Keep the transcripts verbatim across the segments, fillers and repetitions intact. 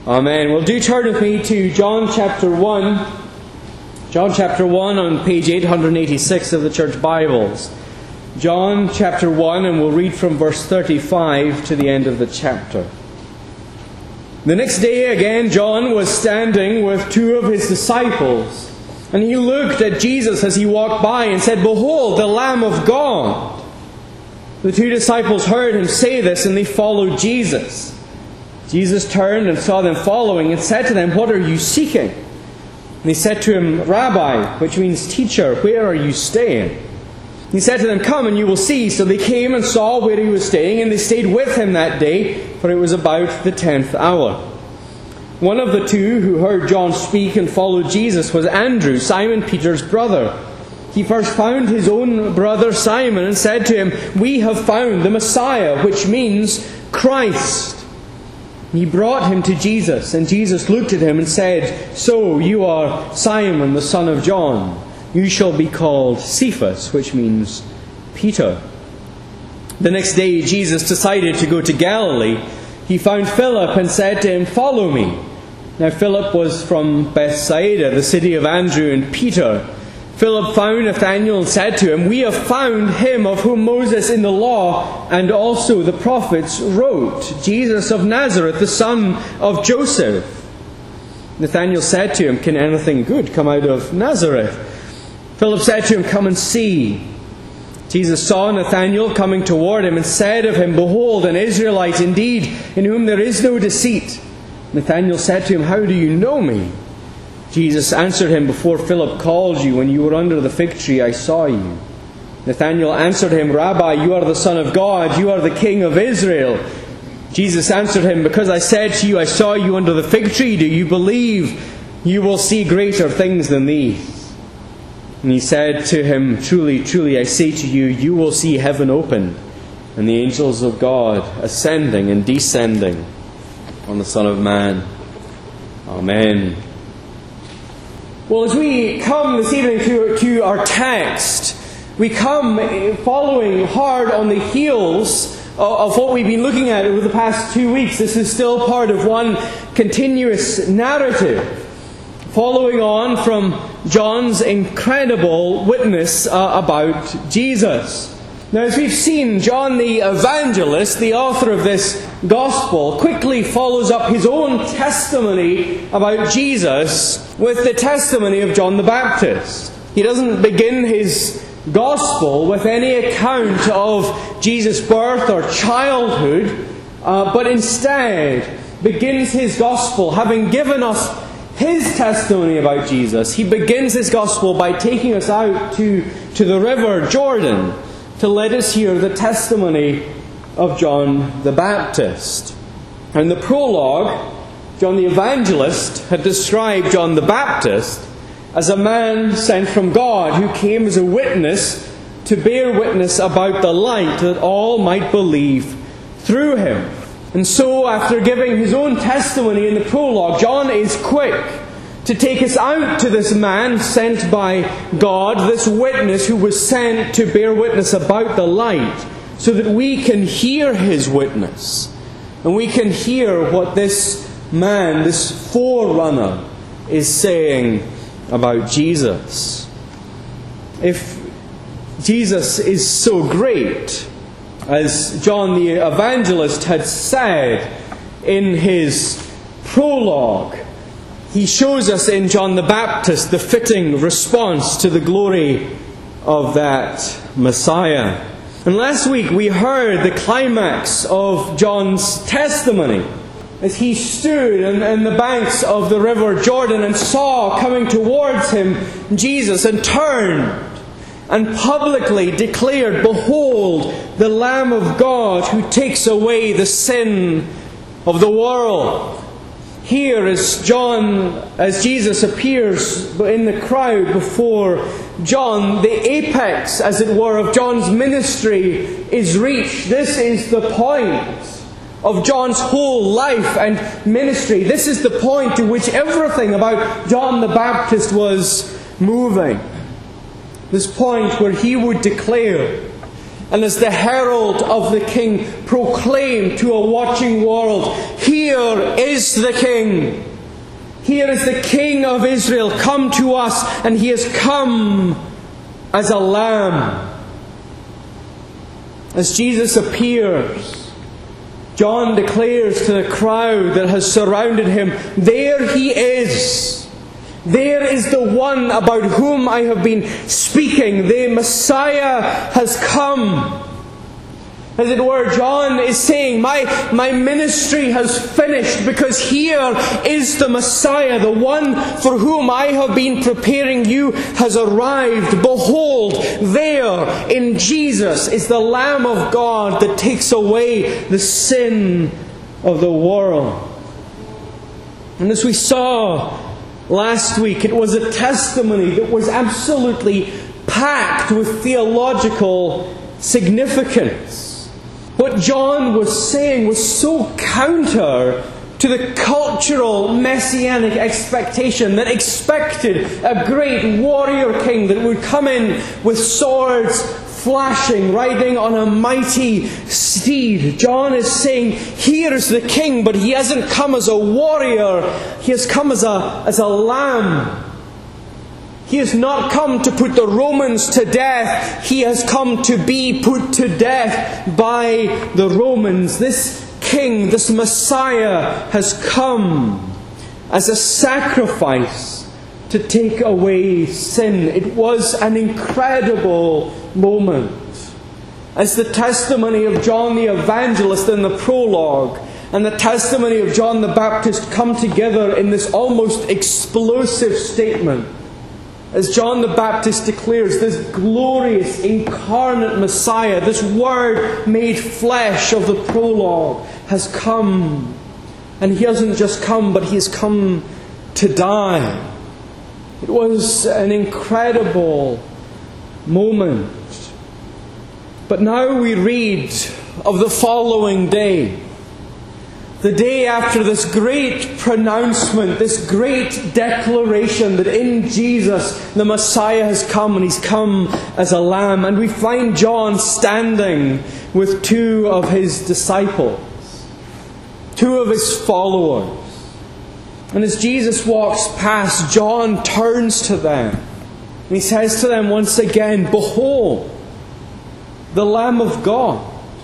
Amen. Well, do turn with me to John chapter one. John chapter one on page eight hundred eighty-six of the Church Bibles. John chapter one, and we'll read from verse thirty-five to the end of the chapter. The next day again, John was standing with two of his disciples. And he looked at Jesus as he walked by and said, "Behold, the Lamb of God." The two disciples heard him say this, and they followed Jesus. Jesus turned and saw them following and said to them, "What are you seeking?" And they said to him, "Rabbi," which means teacher, "where are you staying?" And he said to them, "Come and you will see." So they came and saw where he was staying, and they stayed with him that day, for it was about the tenth hour. One of the two who heard John speak and followed Jesus was Andrew, Simon Peter's brother. He first found his own brother Simon and said to him, "We have found the Messiah," which means Christ. He brought him to Jesus, and Jesus looked at him and said, "So you are Simon, the son of John. You shall be called Cephas," which means Peter. The next day Jesus decided to go to Galilee. He found Philip and said to him, "Follow me." Now Philip was from Bethsaida, the city of Andrew and Peter. Philip found Nathanael and said to him, "We have found him of whom Moses in the law and also the prophets wrote, Jesus of Nazareth, the son of Joseph." Nathanael said to him, "Can anything good come out of Nazareth?" Philip said to him, "Come and see." Jesus saw Nathanael coming toward him and said of him, "Behold, an Israelite indeed, in whom there is no deceit." Nathanael said to him, "How do you know me?" Jesus answered him, "Before Philip called you, when you were under the fig tree, I saw you." Nathanael answered him, "Rabbi, you are the Son of God, you are the King of Israel." Jesus answered him, "Because I said to you, I saw you under the fig tree, do you believe? You will see greater things than these." And he said to him, "Truly, truly, I say to you, you will see heaven opened, and the angels of God ascending and descending on the Son of Man." Amen. Well, as we come this evening to, to our text, we come following hard on the heels of, of what we've been looking at over the past two weeks. This is still part of one continuous narrative, following on from John's incredible witness uh, about Jesus. Now, as we've seen, John the evangelist, the author of this gospel, quickly follows up his own testimony about Jesus with the testimony of John the Baptist. He doesn't begin his gospel with any account of Jesus' birth or childhood, uh, but instead begins his gospel, having given us his testimony about Jesus. He begins his gospel by taking us out to, to the river Jordan to let us hear the testimony of John the Baptist. In the prologue, John the Evangelist had described John the Baptist as a man sent from God who came as a witness to bear witness about the light that all might believe through him. And so, after giving his own testimony in the prologue, John is quick to take us out to this man sent by God, this witness who was sent to bear witness about the light, so that we can hear his witness. And we can hear what this man, this forerunner, is saying about Jesus. If Jesus is so great, as John the Evangelist had said in his prologue, he shows us in John the Baptist the fitting response to the glory of that Messiah. And last week we heard the climax of John's testimony as he stood on, on the banks of the river Jordan and saw coming towards him Jesus, and turned and publicly declared, "Behold, the Lamb of God who takes away the sin of the world." Here, as John, as Jesus appears in the crowd before John, the apex, as it were, of John's ministry is reached. This is the point of John's whole life and ministry. This is the point to which everything about John the Baptist was moving. This point where he would declare, and as the herald of the King proclaim to a watching world, here is the King. Here is the King of Israel come to us, and He has come as a lamb. As Jesus appears, John declares to the crowd that has surrounded Him, there He is. There is the one about whom I have been speaking. The Messiah has come. As it were, John is saying, my, my ministry has finished, because here is the Messiah. The one for whom I have been preparing you has arrived. Behold, there in Jesus is the Lamb of God that takes away the sin of the world. And as we saw last week, it was a testimony that was absolutely packed with theological significance. What John was saying was so counter to the cultural messianic expectation that expected a great warrior king that would come in with swords flashing, riding on a mighty steed. John is saying, here is the king, but he hasn't come as a warrior. He has come as a, as a lamb. He has not come to put the Romans to death. He has come to be put to death by the Romans. This King, this Messiah, has come as a sacrifice to take away sin. It was an incredible moment. As the testimony of John the Evangelist in the prologue and the testimony of John the Baptist come together in this almost explosive statement, as John the Baptist declares, this glorious incarnate Messiah, this Word made flesh of the prologue, has come. And He hasn't just come, but He has come to die. It was an incredible moment. But now we read of the following day. The day after this great pronouncement, this great declaration that in Jesus the Messiah has come, and He's come as a lamb. And we find John standing with two of his disciples, two of his followers. And as Jesus walks past, John turns to them and he says to them once again, behold, the Lamb of God.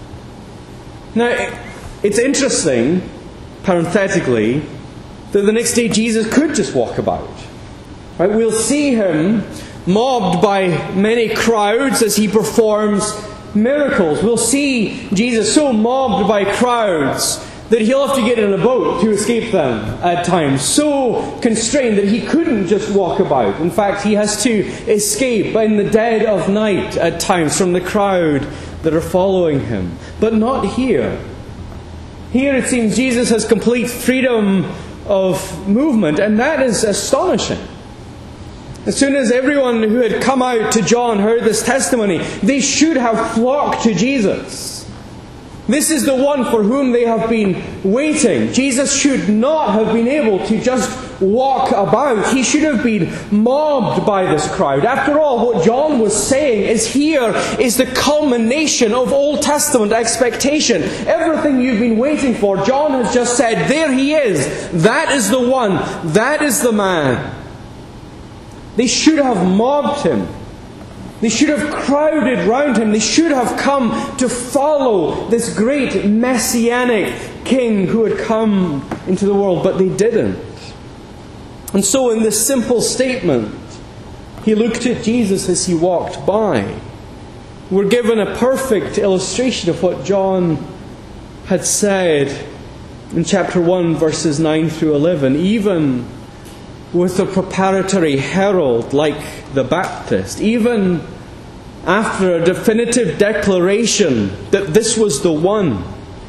Now, it's interesting, parenthetically, that the next day Jesus could just walk about. Right? We'll see Him mobbed by many crowds as He performs miracles. We'll see Jesus so mobbed by crowds that He'll have to get in a boat to escape them at times. So constrained that He couldn't just walk about. In fact, He has to escape in the dead of night at times from the crowd that are following Him. But not here. Here it seems Jesus has complete freedom of movement, and that is astonishing. As soon as everyone who had come out to John heard this testimony, they should have flocked to Jesus. This is the one for whom they have been waiting. Jesus should not have been able to just walk about. He should have been mobbed by this crowd. After all, what John was saying is here is the culmination of Old Testament expectation. Everything you've been waiting for, John has just said, there He is. That is the one. That is the man. They should have mobbed Him. They should have crowded round Him. They should have come to follow this great messianic King who had come into the world, but they didn't. And so in this simple statement, He looked at Jesus as He walked by. We're given a perfect illustration of what John had said in chapter one, verses nine through eleven. Even with a preparatory herald like the Baptist, even after a definitive declaration that this was the one,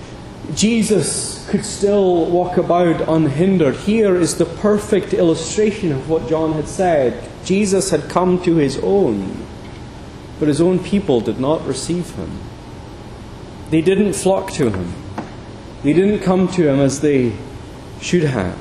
Jesus could still walk about unhindered. Here is the perfect illustration of what John had said. Jesus had come to His own, but His own people did not receive Him. They didn't flock to Him. They didn't come to Him as they should have.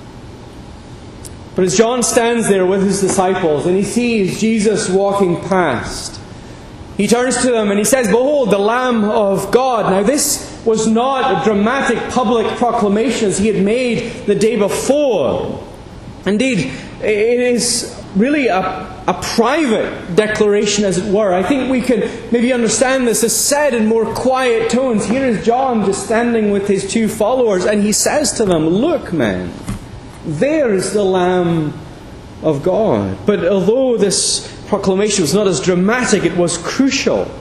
But as John stands there with his disciples and he sees Jesus walking past, he turns to them and he says, behold, the Lamb of God. Now this was not a dramatic public proclamation as he had made the day before. Indeed, it is really a, a private declaration, as it were. I think we can maybe understand this as said in more quiet tones. Here is John just standing with his two followers, and he says to them, "Look, men, there is the Lamb of God." But although this proclamation was not as dramatic, it was crucial.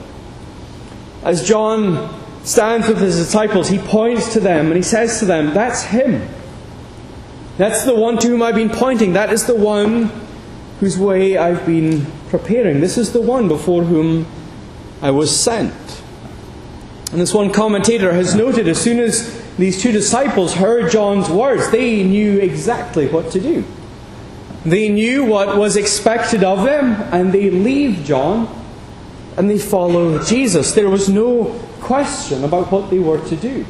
As John stands with his disciples, he points to them and he says to them, "That's him. That's the one to whom I've been pointing. That is the one whose way I've been preparing. This is the one before whom I was sent." And this one commentator has noted, as soon as these two disciples heard John's words, they knew exactly what to do. They knew what was expected of them, and they leave John and they follow Jesus. There was no question about what they were to do.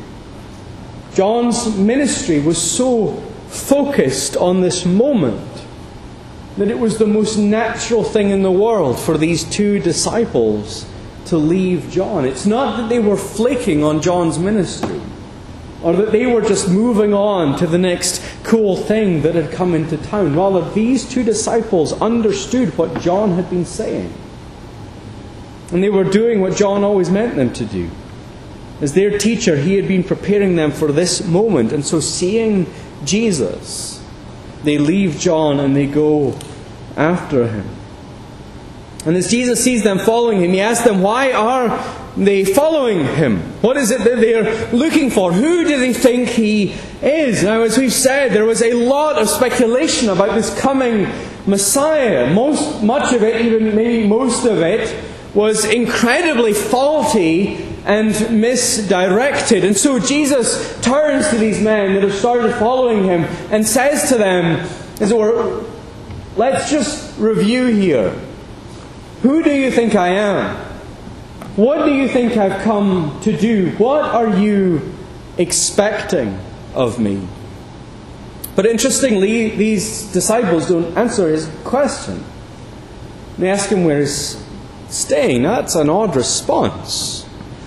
John's ministry was so focused on this moment that it was the most natural thing in the world for these two disciples to leave John. It's not that they were flaking on John's ministry, or that they were just moving on to the next cool thing that had come into town. Rather, these two disciples understood what John had been saying. And they were doing what John always meant them to do. As their teacher, he had been preparing them for this moment. And so, seeing Jesus, they leave John and they go after him. And as Jesus sees them following him, he asks them, why are they following him? What is it that they're looking for? Who do they think he is? Now, as we've said, there was a lot of speculation about this coming Messiah. Most, much of it, even maybe most of it, was incredibly faulty and misdirected. And so Jesus turns to these men that have started following him and says to them, as it were, let's just review here. Who do you think I am? What do you think I've come to do? What are you expecting of me? But interestingly, these disciples don't answer his question. They ask him where he's staying. That's an odd response.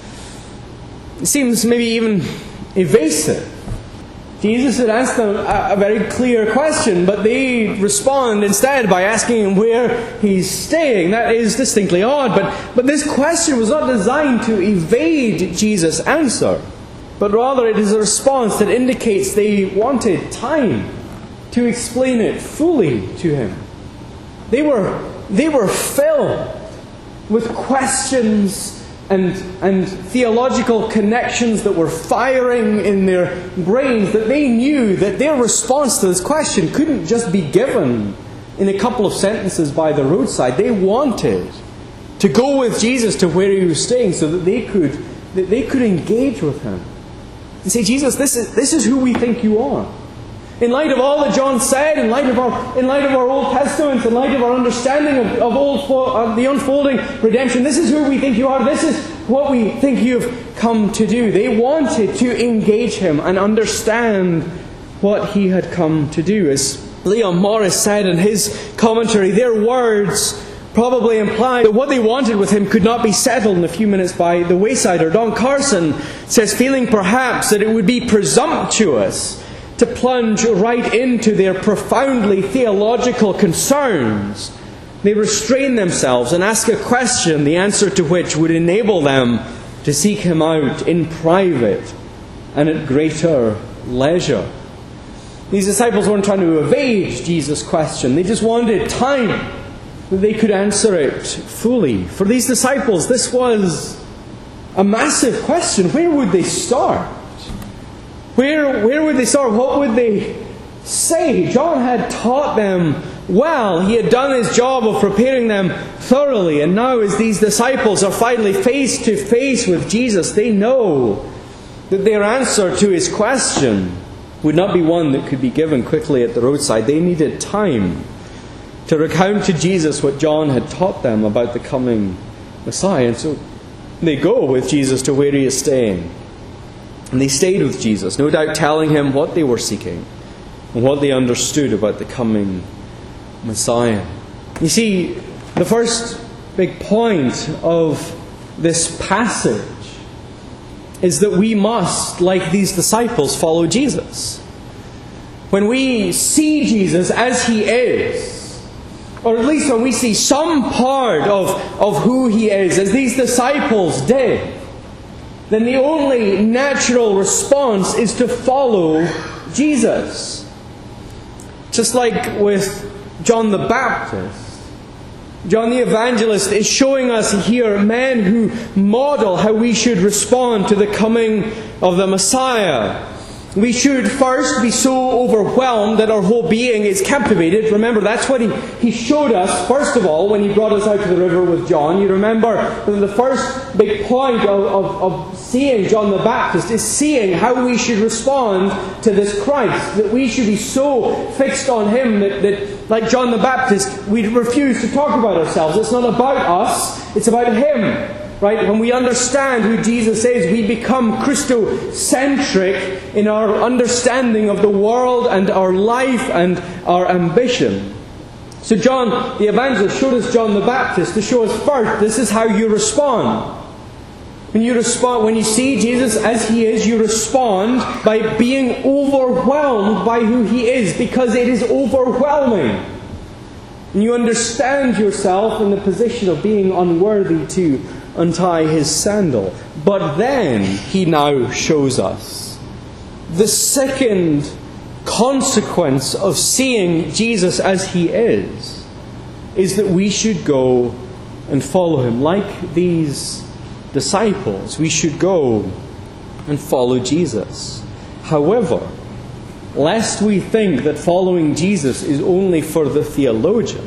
It seems maybe even evasive. Jesus had asked them a very clear question, but they respond instead by asking him where he's staying. That is distinctly odd, but, but this question was not designed to evade Jesus' answer, but rather it is a response that indicates they wanted time to explain it fully to him. They were, they were filled with questions And, and theological connections that were firing in their brains, that they knew that their response to this question couldn't just be given in a couple of sentences by the roadside. They wanted to go with Jesus to where he was staying so that they could, that they could engage with him and say, Jesus, this is, this is who we think you are. In light of all that John said, in light of our, in light of our Old Testament, in light of our understanding of, of, old, of the unfolding redemption, this is who we think you are. This is what we think you've come to do. They wanted to engage him and understand what he had come to do. As Leon Morris said in his commentary, their words probably imply that what they wanted with him could not be settled in a few minutes by the wayside. Or Don Carson says, feeling perhaps that it would be presumptuous to plunge right into their profoundly theological concerns, they restrain themselves and ask a question, the answer to which would enable them to seek him out in private and at greater leisure. These disciples weren't trying to evade Jesus' question. They just wanted time that they could answer it fully. For these disciples, this was a massive question. Where would they start? Where, where would they start? What would they say? John had taught them well. He had done his job of preparing them thoroughly. And now as these disciples are finally face to face with Jesus, they know that their answer to his question would not be one that could be given quickly at the roadside. They needed time to recount to Jesus what John had taught them about the coming Messiah. And so they go with Jesus to where he is staying. And they stayed with Jesus, no doubt telling him what they were seeking and what they understood about the coming Messiah. You see, the first big point of this passage is that we must, like these disciples, follow Jesus. When we see Jesus as He is, or at least when we see some part of, of who He is, as these disciples did, then the only natural response is to follow Jesus. Just like with John the Baptist. John the Evangelist is showing us here men who model how we should respond to the coming of the Messiah. We should first be so overwhelmed that our whole being is captivated. Remember, that's what he, he showed us, first of all, when He brought us out to the river with John. You remember that the first big point of, of, of seeing John the Baptist is seeing how we should respond to this Christ. That we should be so fixed on Him that, that, like John the Baptist, we refuse to talk about ourselves. It's not about us, it's about Him. Right? When we understand who Jesus is, we become Christocentric in our understanding of the world and our life and our ambition. So John the Evangelist showed us John the Baptist to show us first, this is how you respond. When you respond, when you see Jesus as He is, you respond by being overwhelmed by who He is, because it is overwhelming. And you understand yourself in the position of being unworthy to untie His sandal. But then He now shows us the second consequence of seeing Jesus as He is, is that we should go and follow Him. Like these disciples, we should go and follow Jesus. However, lest we think that following Jesus is only for the theologians,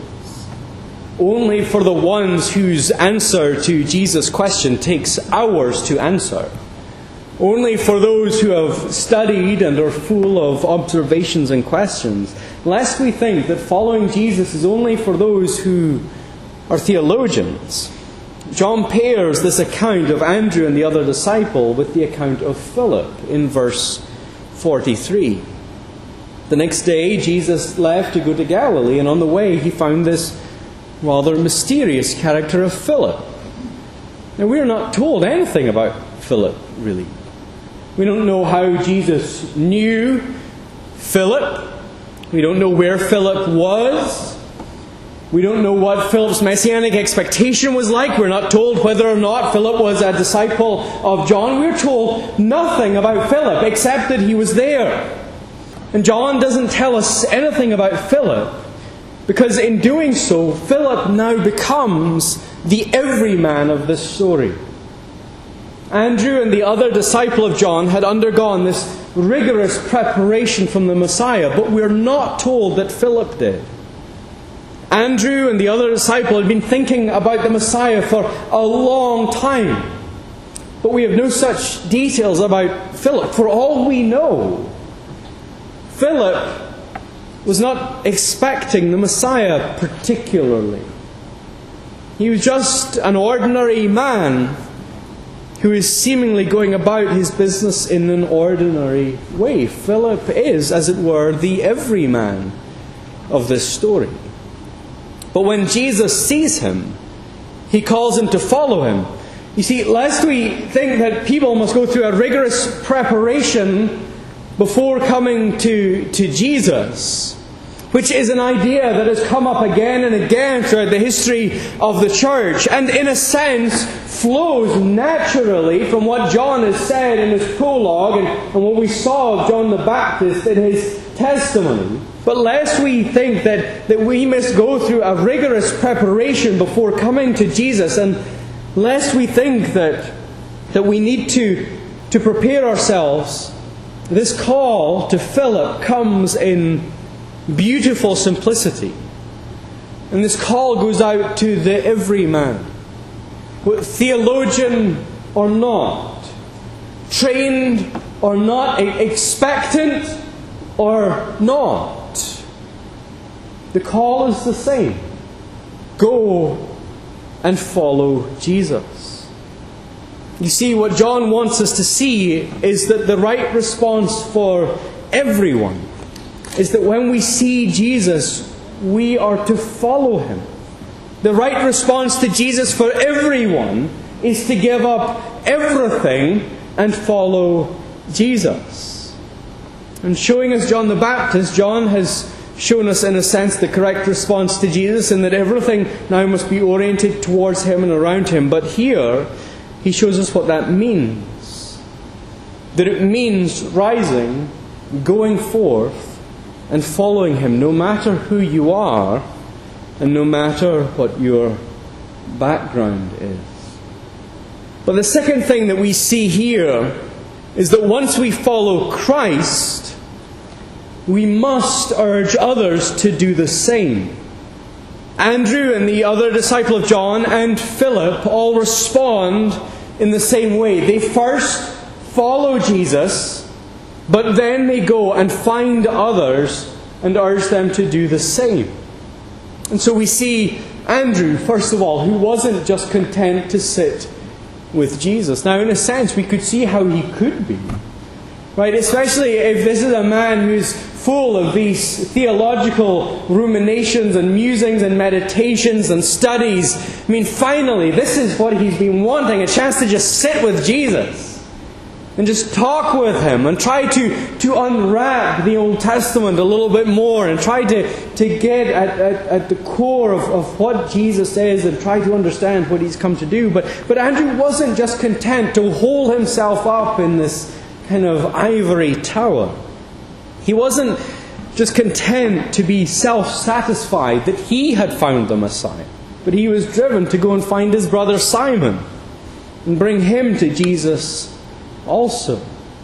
only for the ones whose answer to Jesus' question takes hours to answer, only for those who have studied and are full of observations and questions, lest we think that following Jesus is only for those who are theologians. John pairs this account of Andrew and the other disciple with the account of Philip in verse forty-three. The next day Jesus left to go to Galilee, and on the way He found this rather mysterious character of Philip. Now, we are not told anything about Philip, really. We don't know how Jesus knew Philip. We don't know where Philip was. We don't know what Philip's messianic expectation was like. We're not told whether or not Philip was a disciple of John. We're told nothing about Philip except that he was there. And John doesn't tell us anything about Philip, because in doing so, Philip now becomes the everyman of this story. Andrew and the other disciple of John had undergone this rigorous preparation from the Messiah, but we're not told that Philip did. Andrew and the other disciple had been thinking about the Messiah for a long time, but we have no such details about Philip. For all we know, Philip was not expecting the Messiah particularly. He was just an ordinary man who is seemingly going about his business in an ordinary way. Philip is, as it were, the everyman of this story. But when Jesus sees him, He calls him to follow Him. You see, lest we think that people must go through a rigorous preparation before coming to, to Jesus, which is an idea that has come up again and again throughout the history of the church, and in a sense flows naturally from what John has said in his prologue and, and what we saw of John the Baptist in his testimony. But lest we think that, that we must go through a rigorous preparation before coming to Jesus, and lest we think that, that we need to, to prepare ourselves, this call to Philip comes in beautiful simplicity. And this call goes out to the everyman, theologian or not, trained or not, expectant or not. The call is the same. Go and follow Jesus. You see, what John wants us to see is that the right response for everyone is that when we see Jesus, we are to follow Him. The right response to Jesus for everyone is to give up everything and follow Jesus. And showing us John the Baptist, John has shown us in a sense the correct response to Jesus, in that everything now must be oriented towards him and around him. But here he shows us what that means. That it means rising, going forth, and following him, no matter who you are and no matter what your background is. But the second thing that we see here is that once we follow Christ, we must urge others to do the same. Andrew and the other disciple of John and Philip all respond in the same way. They first follow Jesus, but then they go and find others and urge them to do the same. And so we see Andrew, first of all, who wasn't just content to sit with Jesus. Now, in a sense, we could see how he could be. Right? Especially if this is a man who's full of these theological ruminations and musings and meditations and studies. I mean, finally, this is what he's been wanting, a chance to just sit with Jesus and just talk with him and try to, to unwrap the Old Testament a little bit more and try to, to get at, at, at the core of, of what Jesus is and try to understand what he's come to do. But, but Andrew wasn't just content to hold himself up in this kind of ivory tower. He wasn't just content to be self-satisfied that he had found the Messiah, but he was driven to go and find his brother Simon and bring him to Jesus also.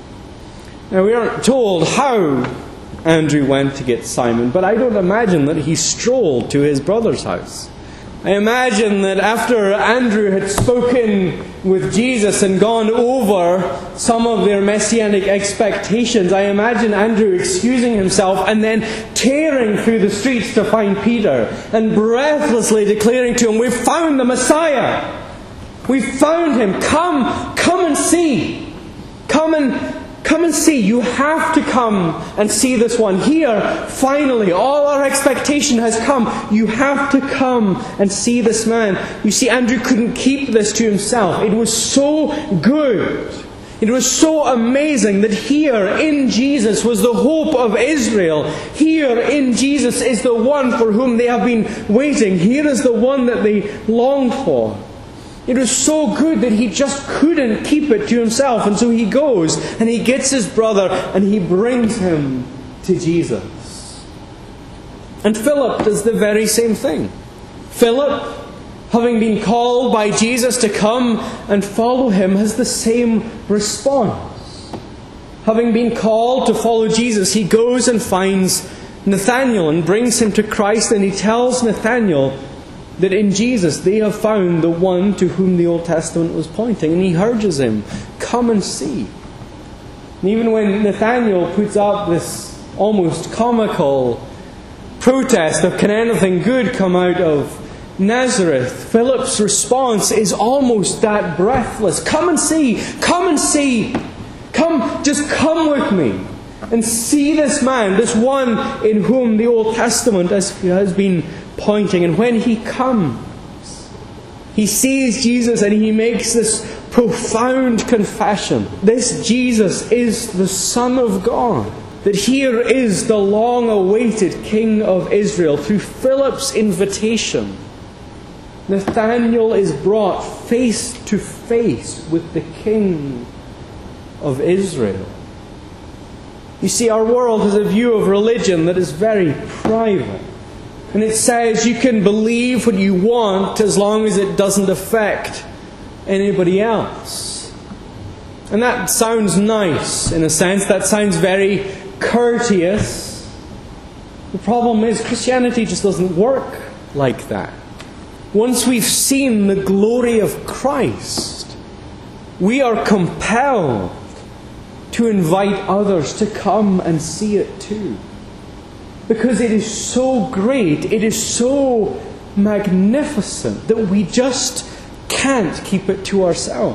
Now, we aren't told how Andrew went to get Simon, but I don't imagine that he strolled to his brother's house. I imagine that after Andrew had spoken with Jesus and gone over some of their messianic expectations, I imagine Andrew excusing himself and then tearing through the streets to find Peter and breathlessly declaring to him, "We've found the Messiah! We've found him! Come, come and see! Come and Come and see. You have to come and see this one. Here, finally, all our expectation has come. You have to come and see this man." You see, Andrew couldn't keep this to himself. It was so good. It was so amazing that here in Jesus was the hope of Israel. Here in Jesus is the one for whom they have been waiting. Here is the one that they longed for. It was so good that he just couldn't keep it to himself. And so he goes and he gets his brother and he brings him to Jesus. And Philip does the very same thing. Philip, having been called by Jesus to come and follow him, has the same response. Having been called to follow Jesus, he goes and finds Nathanael and brings him to Christ, and he tells Nathanael that in Jesus they have found the one to whom the Old Testament was pointing. And he urges him, "Come and see." And even when Nathanael puts up this almost comical protest of, "Can anything good come out of Nazareth?" Philip's response is almost that breathless. "Come and see! Come and see! Come, just come with me and see this man, this one in whom the Old Testament has, has been pointing." And when he comes, he sees Jesus and he makes this profound confession. This Jesus is the Son of God. That here is the long-awaited King of Israel. Through Philip's invitation, Nathanael is brought face to face with the King of Israel. You see, our world has a view of religion that is very private. And it says you can believe what you want as long as it doesn't affect anybody else. And that sounds nice in a sense. That sounds very courteous. The problem is Christianity just doesn't work like that. Once we've seen the glory of Christ, we are compelled to invite others to come and see it too. Because it is so great, it is so magnificent that we just can't keep it to ourselves.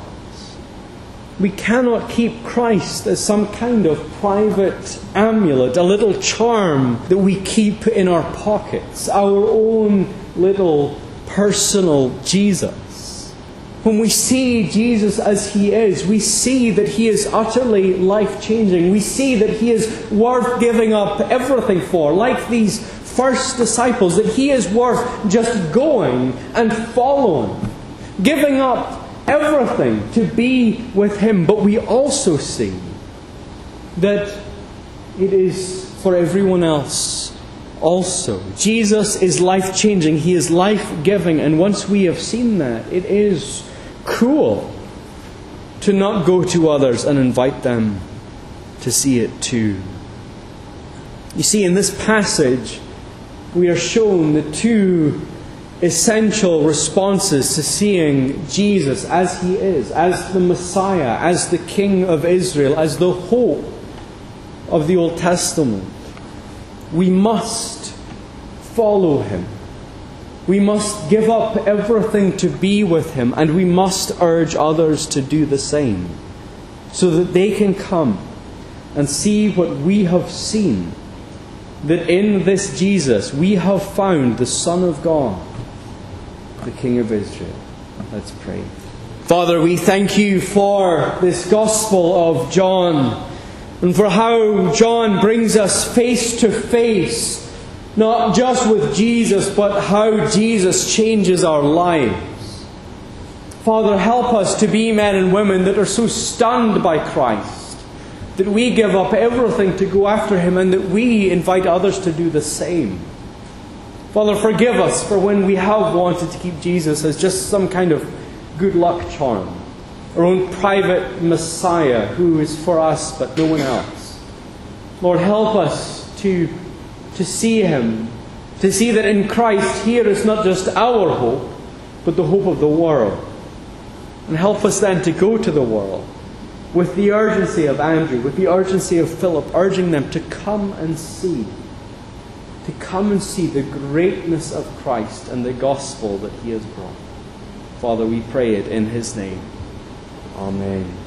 We cannot keep Christ as some kind of private amulet, a little charm that we keep in our pockets, our own little personal Jesus. when we see Jesus as He is, we see that He is utterly life-changing. We see that He is worth giving up everything for, like these first disciples, that He is worth just going and following, giving up everything to be with Him. But we also see that it is for everyone else also. Jesus is life-changing. He is life-giving. And once we have seen that, it is cruel to not go to others and invite them to see it too. You see, in this passage, we are shown the two essential responses to seeing Jesus as He is, as the Messiah, as the King of Israel, as the hope of the Old Testament. We must follow Him. We must give up everything to be with Him, and we must urge others to do the same, so that they can come and see what we have seen, that in this Jesus we have found the Son of God, the King of Israel. Let's pray. Father, we thank You for this Gospel of John, and for how John brings us face to face, not just with Jesus, but how Jesus changes our lives. Father, help us to be men and women that are so stunned by Christ, that we give up everything to go after Him, and that we invite others to do the same. Father, forgive us for when we have wanted to keep Jesus as just some kind of good luck charm, our own private Messiah who is for us but no one else. Lord, help us to to see Him, to see that in Christ here is not just our hope, but the hope of the world. And help us then to go to the world with the urgency of Andrew, with the urgency of Philip, urging them to come and see, to come and see the greatness of Christ and the gospel that He has brought. Father, we pray it in His name. Amen.